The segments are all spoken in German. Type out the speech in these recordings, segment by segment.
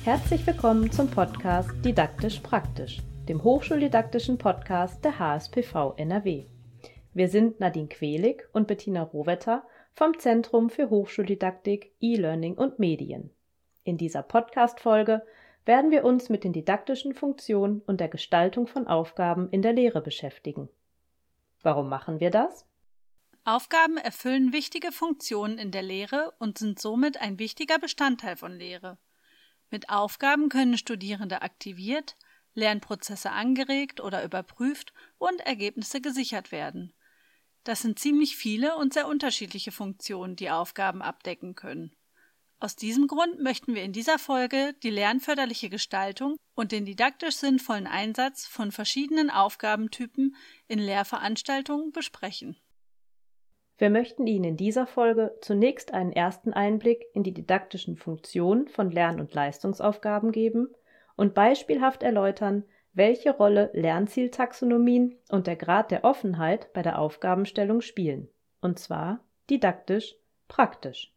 Herzlich willkommen zum Podcast Didaktisch Praktisch, dem hochschuldidaktischen Podcast der HSPV NRW. Wir sind Nadine Quelig und Bettina Rohwetter vom Zentrum für Hochschuldidaktik, E-Learning und Medien. In dieser Podcast-Folge werden wir uns mit den didaktischen Funktionen und der Gestaltung von Aufgaben in der Lehre beschäftigen. Warum machen wir das? Aufgaben erfüllen wichtige Funktionen in der Lehre und sind somit ein wichtiger Bestandteil von Lehre. Mit Aufgaben können Studierende aktiviert, Lernprozesse angeregt oder überprüft und Ergebnisse gesichert werden. Das sind ziemlich viele und sehr unterschiedliche Funktionen, die Aufgaben abdecken können. Aus diesem Grund möchten wir in dieser Folge die lernförderliche Gestaltung und den didaktisch sinnvollen Einsatz von verschiedenen Aufgabentypen in Lehrveranstaltungen besprechen. Wir möchten Ihnen in dieser Folge zunächst einen ersten Einblick in die didaktischen Funktionen von Lern- und Leistungsaufgaben geben und beispielhaft erläutern, welche Rolle Lernzieltaxonomien und der Grad der Offenheit bei der Aufgabenstellung spielen, und zwar didaktisch praktisch.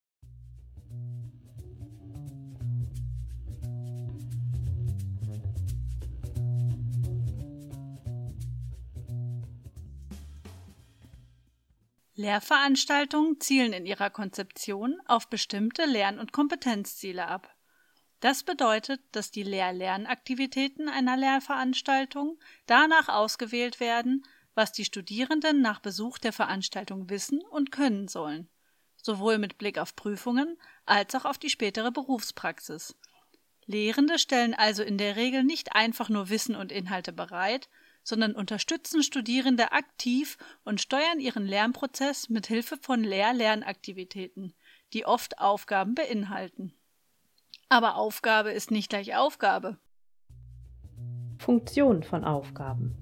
Lehrveranstaltungen zielen in ihrer Konzeption auf bestimmte Lern- und Kompetenzziele ab. Das bedeutet, dass die Lehr-Lernaktivitäten einer Lehrveranstaltung danach ausgewählt werden, was die Studierenden nach Besuch der Veranstaltung wissen und können sollen, sowohl mit Blick auf Prüfungen als auch auf die spätere Berufspraxis. Lehrende stellen also in der Regel nicht einfach nur Wissen und Inhalte bereit, sondern unterstützen Studierende aktiv und steuern ihren Lernprozess mit Hilfe von Lehr-Lernaktivitäten, die oft Aufgaben beinhalten. Aber Aufgabe ist nicht gleich Aufgabe. Funktion von Aufgaben.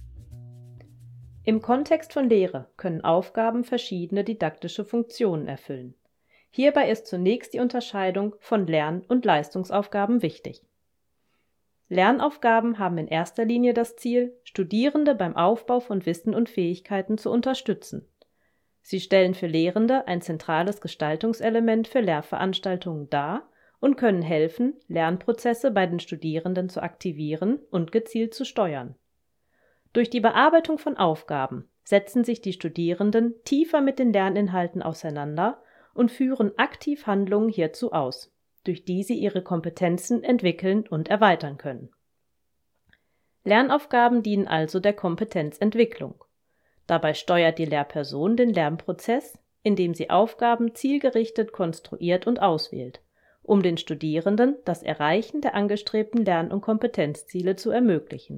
Im Kontext von Lehre können Aufgaben verschiedene didaktische Funktionen erfüllen. Hierbei ist zunächst die Unterscheidung von Lern- und Leistungsaufgaben wichtig. Lernaufgaben haben in erster Linie das Ziel, Studierende beim Aufbau von Wissen und Fähigkeiten zu unterstützen. Sie stellen für Lehrende ein zentrales Gestaltungselement für Lehrveranstaltungen dar und können helfen, Lernprozesse bei den Studierenden zu aktivieren und gezielt zu steuern. Durch die Bearbeitung von Aufgaben setzen sich die Studierenden tiefer mit den Lerninhalten auseinander und führen aktiv Handlungen hierzu aus, durch die sie ihre Kompetenzen entwickeln und erweitern können. Lernaufgaben dienen also der Kompetenzentwicklung. Dabei steuert die Lehrperson den Lernprozess, indem sie Aufgaben zielgerichtet konstruiert und auswählt, um den Studierenden das Erreichen der angestrebten Lern- und Kompetenzziele zu ermöglichen.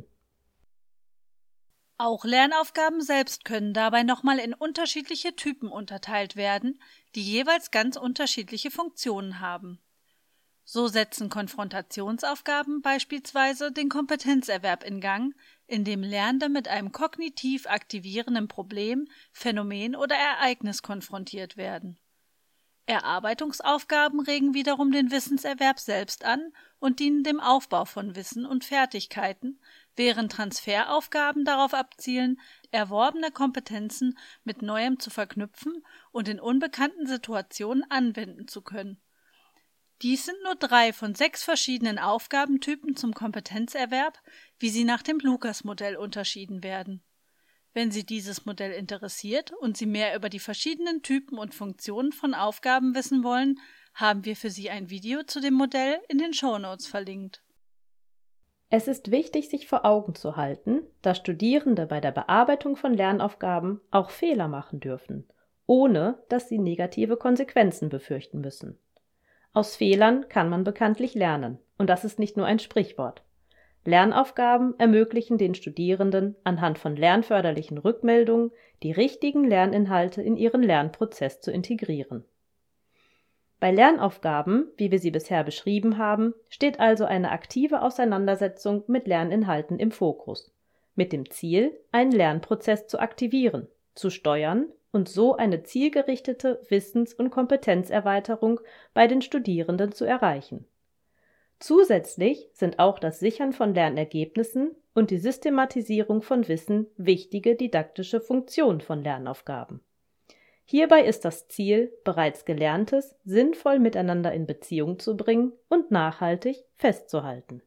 Auch Lernaufgaben selbst können dabei nochmal in unterschiedliche Typen unterteilt werden, die jeweils ganz unterschiedliche Funktionen haben. So setzen Konfrontationsaufgaben beispielsweise den Kompetenzerwerb in Gang, indem Lernende mit einem kognitiv aktivierenden Problem, Phänomen oder Ereignis konfrontiert werden. Erarbeitungsaufgaben regen wiederum den Wissenserwerb selbst an und dienen dem Aufbau von Wissen und Fertigkeiten, während Transferaufgaben darauf abzielen, erworbene Kompetenzen mit Neuem zu verknüpfen und in unbekannten Situationen anwenden zu können. Dies sind nur 3 von 6 verschiedenen Aufgabentypen zum Kompetenzerwerb, wie sie nach dem Lucas-Modell unterschieden werden. Wenn Sie dieses Modell interessiert und Sie mehr über die verschiedenen Typen und Funktionen von Aufgaben wissen wollen, haben wir für Sie ein Video zu dem Modell in den Shownotes verlinkt. Es ist wichtig, sich vor Augen zu halten, dass Studierende bei der Bearbeitung von Lernaufgaben auch Fehler machen dürfen, ohne dass sie negative Konsequenzen befürchten müssen. Aus Fehlern kann man bekanntlich lernen, und das ist nicht nur ein Sprichwort. Lernaufgaben ermöglichen den Studierenden anhand von lernförderlichen Rückmeldungen, die richtigen Lerninhalte in ihren Lernprozess zu integrieren. Bei Lernaufgaben, wie wir sie bisher beschrieben haben, steht also eine aktive Auseinandersetzung mit Lerninhalten im Fokus, mit dem Ziel, einen Lernprozess zu aktivieren, zu steuern und so eine zielgerichtete Wissens- und Kompetenzerweiterung bei den Studierenden zu erreichen. Zusätzlich sind auch das Sichern von Lernergebnissen und die Systematisierung von Wissen wichtige didaktische Funktionen von Lernaufgaben. Hierbei ist das Ziel, bereits Gelerntes sinnvoll miteinander in Beziehung zu bringen und nachhaltig festzuhalten.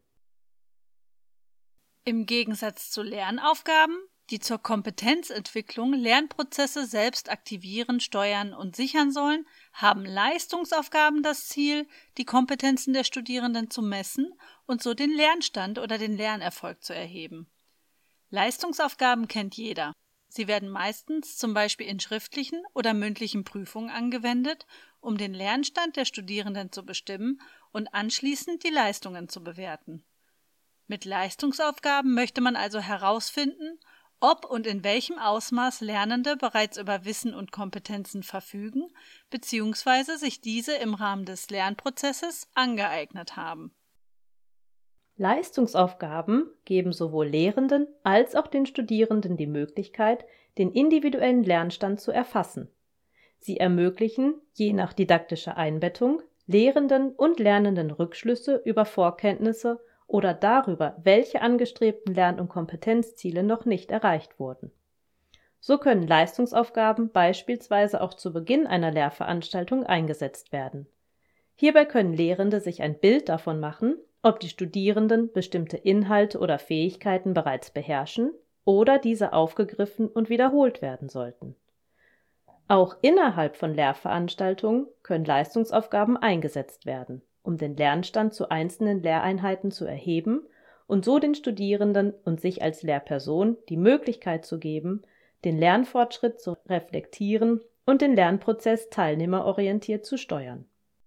Im Gegensatz zu Lernaufgaben, die zur Kompetenzentwicklung Lernprozesse selbst aktivieren, steuern und sichern sollen, haben Leistungsaufgaben das Ziel, die Kompetenzen der Studierenden zu messen und so den Lernstand oder den Lernerfolg zu erheben. Leistungsaufgaben kennt jeder. Sie werden meistens zum Beispiel in schriftlichen oder mündlichen Prüfungen angewendet, um den Lernstand der Studierenden zu bestimmen und anschließend die Leistungen zu bewerten. Mit Leistungsaufgaben möchte man also herausfinden, ob und in welchem Ausmaß Lernende bereits über Wissen und Kompetenzen verfügen bzw. sich diese im Rahmen des Lernprozesses angeeignet haben. Leistungsaufgaben geben sowohl Lehrenden als auch den Studierenden die Möglichkeit, den individuellen Lernstand zu erfassen. Sie ermöglichen, je nach didaktischer Einbettung, Lehrenden und Lernenden Rückschlüsse über Vorkenntnisse oder darüber, welche angestrebten Lern- und Kompetenzziele noch nicht erreicht wurden. So können Leistungsaufgaben beispielsweise auch zu Beginn einer Lehrveranstaltung eingesetzt werden. Hierbei können Lehrende sich ein Bild davon machen, ob die Studierenden bestimmte Inhalte oder Fähigkeiten bereits beherrschen oder diese aufgegriffen und wiederholt werden sollten. Auch innerhalb von Lehrveranstaltungen können Leistungsaufgaben eingesetzt werden, um den Lernstand zu einzelnen Lehreinheiten zu erheben und so den Studierenden und sich als Lehrperson die Möglichkeit zu geben, den Lernfortschritt zu reflektieren und den Lernprozess teilnehmerorientiert zu steuern.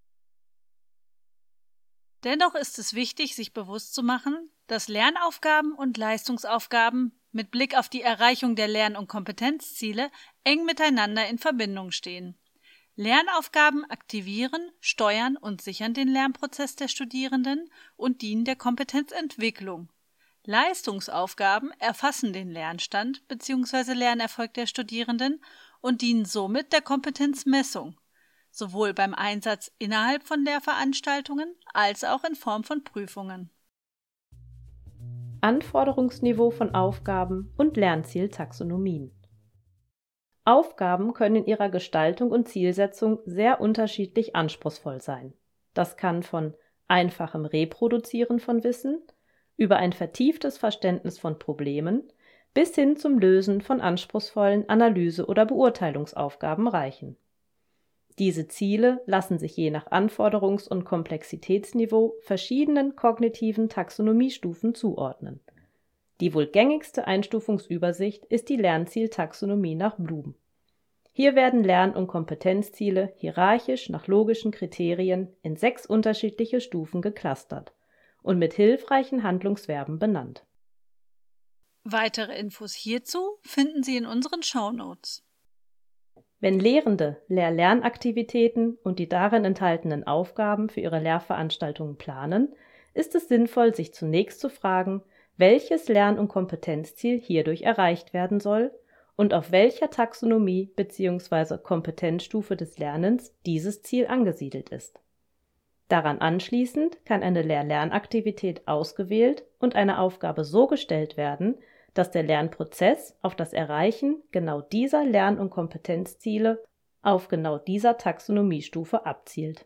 Dennoch ist es wichtig, sich bewusst zu machen, dass Lernaufgaben und Leistungsaufgaben mit Blick auf die Erreichung der Lern- und Kompetenzziele eng miteinander in Verbindung stehen. Lernaufgaben aktivieren, steuern und sichern den Lernprozess der Studierenden und dienen der Kompetenzentwicklung. Leistungsaufgaben erfassen den Lernstand bzw. Lernerfolg der Studierenden und dienen somit der Kompetenzmessung, sowohl beim Einsatz innerhalb von Lehrveranstaltungen als auch in Form von Prüfungen. Anforderungsniveau von Aufgaben und Lernzieltaxonomien. Aufgaben können in ihrer Gestaltung und Zielsetzung sehr unterschiedlich anspruchsvoll sein. Das kann von einfachem Reproduzieren von Wissen über ein vertieftes Verständnis von Problemen bis hin zum Lösen von anspruchsvollen Analyse- oder Beurteilungsaufgaben reichen. Diese Ziele lassen sich je nach Anforderungs- und Komplexitätsniveau verschiedenen kognitiven Taxonomiestufen zuordnen. Die wohl gängigste Einstufungsübersicht ist die Lernzieltaxonomie nach Bloom. Hier werden Lern- und Kompetenzziele hierarchisch nach logischen Kriterien in 6 unterschiedliche Stufen geclustert und mit hilfreichen Handlungsverben benannt. Weitere Infos hierzu finden Sie in unseren Shownotes. Wenn Lehrende Lehr-Lernaktivitäten und die darin enthaltenen Aufgaben für ihre Lehrveranstaltungen planen, ist es sinnvoll, sich zunächst zu fragen, welches Lern- und Kompetenzziel hierdurch erreicht werden soll und auf welcher Taxonomie bzw. Kompetenzstufe des Lernens dieses Ziel angesiedelt ist. Daran anschließend kann eine Lehr-Lernaktivität ausgewählt und eine Aufgabe so gestellt werden, dass der Lernprozess auf das Erreichen genau dieser Lern- und Kompetenzziele auf genau dieser Taxonomiestufe abzielt.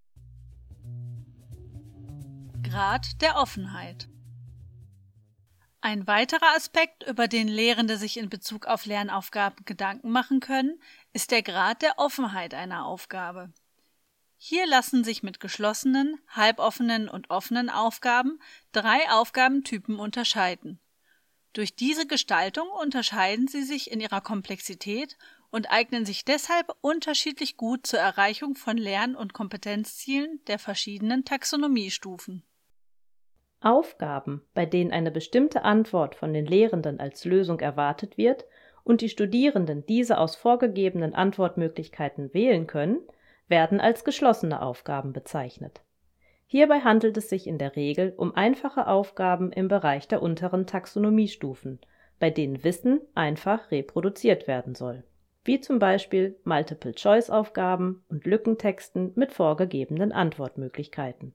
Grad der Offenheit. Ein weiterer Aspekt, über den Lehrende sich in Bezug auf Lernaufgaben Gedanken machen können, ist der Grad der Offenheit einer Aufgabe. Hier lassen sich mit geschlossenen, halboffenen und offenen Aufgaben 3 Aufgabentypen unterscheiden. Durch diese Gestaltung unterscheiden sie sich in ihrer Komplexität und eignen sich deshalb unterschiedlich gut zur Erreichung von Lern- und Kompetenzzielen der verschiedenen Taxonomiestufen. Aufgaben, bei denen eine bestimmte Antwort von den Lehrenden als Lösung erwartet wird und die Studierenden diese aus vorgegebenen Antwortmöglichkeiten wählen können, werden als geschlossene Aufgaben bezeichnet. Hierbei handelt es sich in der Regel um einfache Aufgaben im Bereich der unteren Taxonomiestufen, bei denen Wissen einfach reproduziert werden soll, wie zum Beispiel Multiple-Choice-Aufgaben und Lückentexten mit vorgegebenen Antwortmöglichkeiten.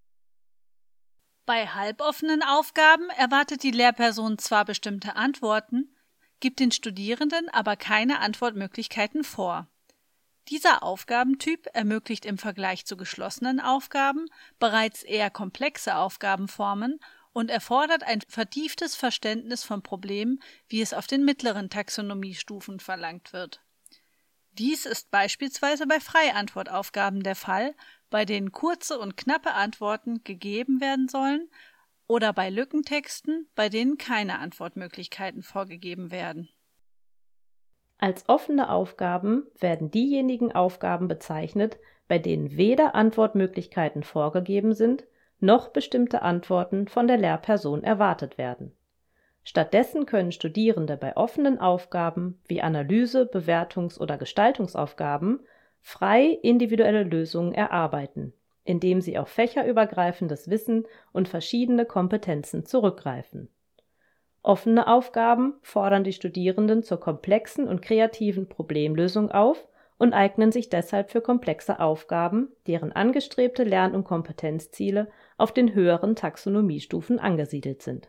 Bei halboffenen Aufgaben erwartet die Lehrperson zwar bestimmte Antworten, gibt den Studierenden aber keine Antwortmöglichkeiten vor. Dieser Aufgabentyp ermöglicht im Vergleich zu geschlossenen Aufgaben bereits eher komplexe Aufgabenformen und erfordert ein vertieftes Verständnis von Problemen, wie es auf den mittleren Taxonomiestufen verlangt wird. Dies ist beispielsweise bei Freiantwortaufgaben der Fall, bei denen kurze und knappe Antworten gegeben werden sollen, oder bei Lückentexten, bei denen keine Antwortmöglichkeiten vorgegeben werden. Als offene Aufgaben werden diejenigen Aufgaben bezeichnet, bei denen weder Antwortmöglichkeiten vorgegeben sind, noch bestimmte Antworten von der Lehrperson erwartet werden. Stattdessen können Studierende bei offenen Aufgaben wie Analyse-, Bewertungs- oder Gestaltungsaufgaben frei individuelle Lösungen erarbeiten, indem sie auf fächerübergreifendes Wissen und verschiedene Kompetenzen zurückgreifen. Offene Aufgaben fordern die Studierenden zur komplexen und kreativen Problemlösung auf und eignen sich deshalb für komplexe Aufgaben, deren angestrebte Lern- und Kompetenzziele auf den höheren Taxonomiestufen angesiedelt sind.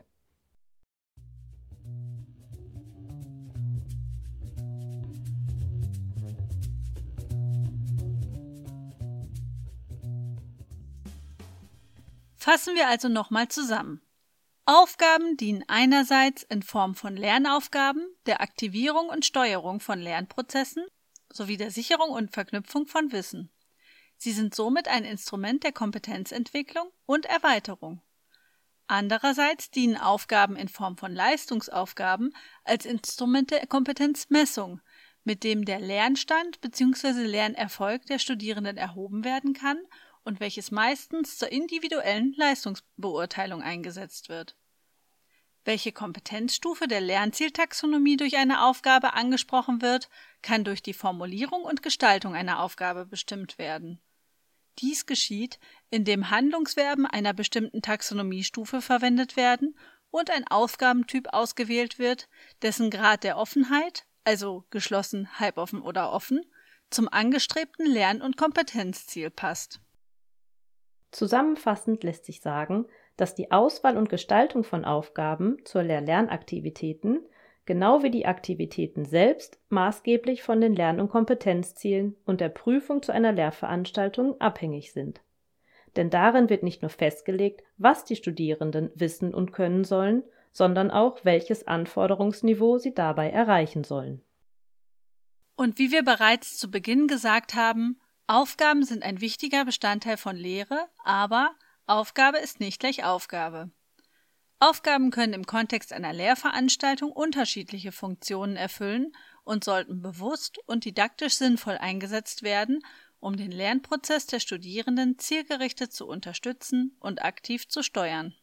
Fassen wir also nochmal zusammen. Aufgaben dienen einerseits in Form von Lernaufgaben der Aktivierung und Steuerung von Lernprozessen sowie der Sicherung und Verknüpfung von Wissen. Sie sind somit ein Instrument der Kompetenzentwicklung und Erweiterung. Andererseits dienen Aufgaben in Form von Leistungsaufgaben als Instrument der Kompetenzmessung, mit dem der Lernstand bzw. Lernerfolg der Studierenden erhoben werden kann und welches meistens zur individuellen Leistungsbeurteilung eingesetzt wird. Welche Kompetenzstufe der Lernzieltaxonomie durch eine Aufgabe angesprochen wird, kann durch die Formulierung und Gestaltung einer Aufgabe bestimmt werden. Dies geschieht, indem Handlungsverben einer bestimmten Taxonomiestufe verwendet werden und ein Aufgabentyp ausgewählt wird, dessen Grad der Offenheit, also geschlossen, halboffen oder offen, zum angestrebten Lern- und Kompetenzziel passt. Zusammenfassend lässt sich sagen, dass die Auswahl und Gestaltung von Aufgaben zur Lehr-Lernaktivitäten, genau wie die Aktivitäten selbst, maßgeblich von den Lern- und Kompetenzzielen und der Prüfung zu einer Lehrveranstaltung abhängig sind. Denn darin wird nicht nur festgelegt, was die Studierenden wissen und können sollen, sondern auch, welches Anforderungsniveau sie dabei erreichen sollen. Und wie wir bereits zu Beginn gesagt haben, Aufgaben sind ein wichtiger Bestandteil von Lehre, aber Aufgabe ist nicht gleich Aufgabe. Aufgaben können im Kontext einer Lehrveranstaltung unterschiedliche Funktionen erfüllen und sollten bewusst und didaktisch sinnvoll eingesetzt werden, um den Lernprozess der Studierenden zielgerichtet zu unterstützen und aktiv zu steuern.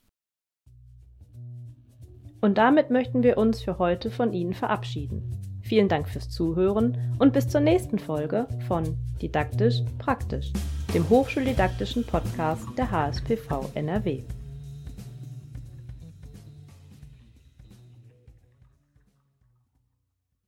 Und damit möchten wir uns für heute von Ihnen verabschieden. Vielen Dank fürs Zuhören und bis zur nächsten Folge von Didaktisch Praktisch, dem hochschuldidaktischen Podcast der HSPV NRW.